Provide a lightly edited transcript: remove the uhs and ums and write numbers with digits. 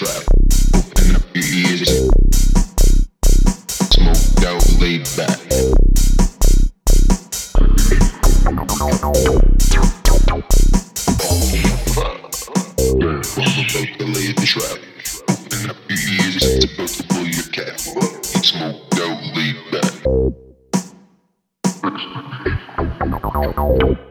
trap. Open up your ears. Smoked out, laid back. I'm about to lay the trap. Open up your ears. It's about to blow your cap. Smoked out, laid back.